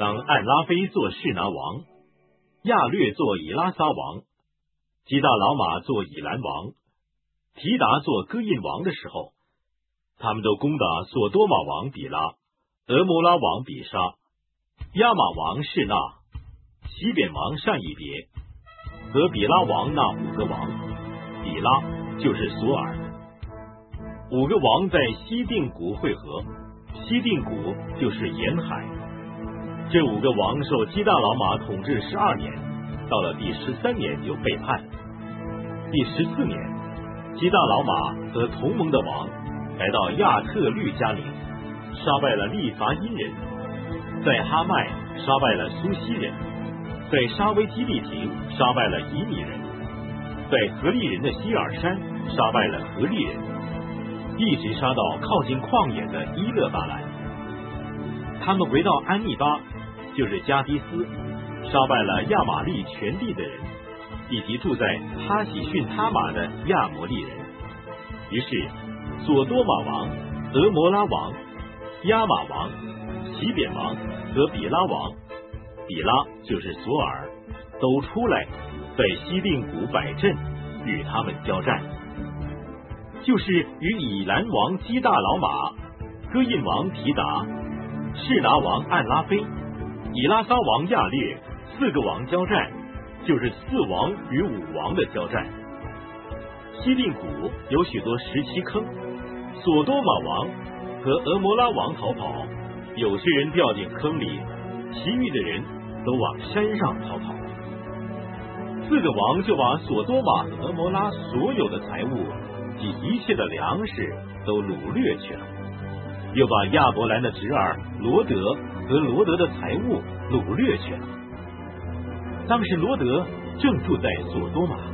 当暗拉菲做示拿王，亚略做以拉撒王，基大老马做以兰王，提达做哥印王的时候，他们都攻打索多玛王比拉、俄摩拉王比沙、亚玛王示那、西扁王善以别和比拉王那5个王。比拉就是索尔。5个王在西定谷会合，西定谷就是沿海。这5个王受基大老马统治12年，到了第13年就背叛。第14年，基大老马和同盟的王来到亚特律加林，杀败了利伐因人，在哈麦杀败了苏西人，在沙威基利亭杀败了以米人，在何利人的希尔山杀败了何利人，一直杀到靠近旷野的伊勒巴兰。他们回到安尼巴，就是加迪斯，杀败了亚玛利全地的人，以及住在哈喜逊他玛的亚摩利人。于是索多玛王、俄摩拉王、亚玛王、西扁王和比拉王，比拉就是索尔，都出来在西定谷摆阵，与他们交战，就是与以兰王基大老马、哥印王提达、示拿王暗拉菲、以拉撒王亚略4个王交战，就是4王与5王的交战。西定谷有许多石漆坑，索多玛王和俄摩拉王逃跑，有些人掉进坑里，其余的人都往山上逃跑。4个王就把索多玛和俄摩拉所有的财物及一切的粮食都掳掠去了，又把亚伯兰的侄儿罗德和罗德的财物掳掠去了。当时罗德正住在索多玛。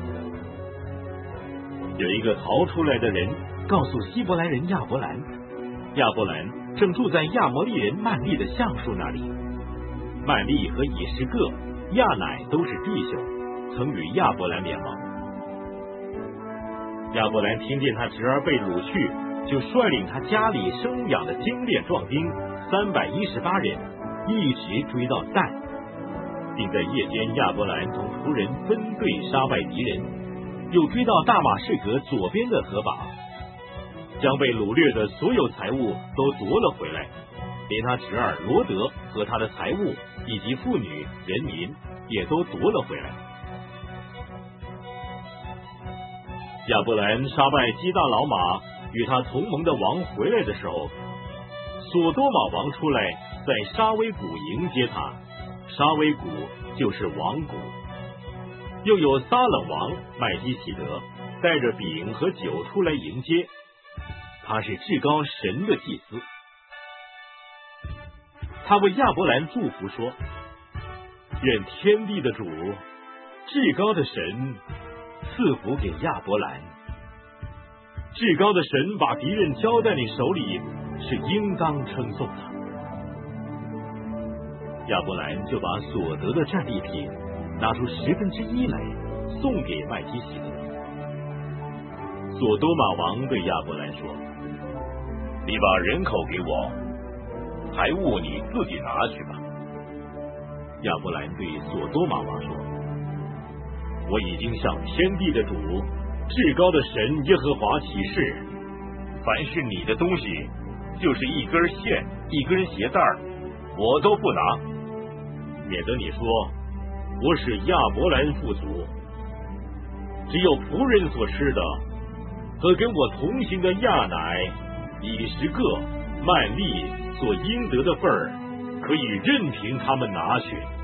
有一个逃出来的人告诉希伯来人亚伯兰，亚伯兰正住在亚摩利人曼利的橡树那里。曼利和以实各、亚乃都是弟兄，曾与亚伯兰联盟。亚伯兰听见他侄儿被掳去，就率领他家里生养的精练壮丁318人，一直追到但，并在夜间亚伯兰同仆人分队杀败敌人，又追到大马士革左边的河坝，将被掳掠的所有财物都夺了回来，连他侄儿罗德和他的财物以及妇女人民也都夺了回来。亚伯兰杀败基大老马与他同盟的王回来的时候，索多玛王出来在沙威谷迎接他，沙威谷就是王谷。又有撒冷王麦基洗德带着饼和酒出来迎接，他是至高神的祭司。他为亚伯兰祝福说：愿天地的主，至高的神赐福给亚伯兰。至高的神把敌人交在你手里，是应当称颂的。亚伯兰就把所得的战利品拿出1/10来送给麦基洗德。索多玛王对亚伯兰说：你把人口给我，财物你自己拿去吧。亚伯兰对索多玛王说：我已经向天地的主，至高的神耶和华起誓，凡是你的东西，就是一根线、一根鞋带，我都不拿，免得你说我使亚伯兰富足。只有仆人所吃的和跟我同行的亚乃、以实各、曼利所应得的份儿，可以任凭他们拿去。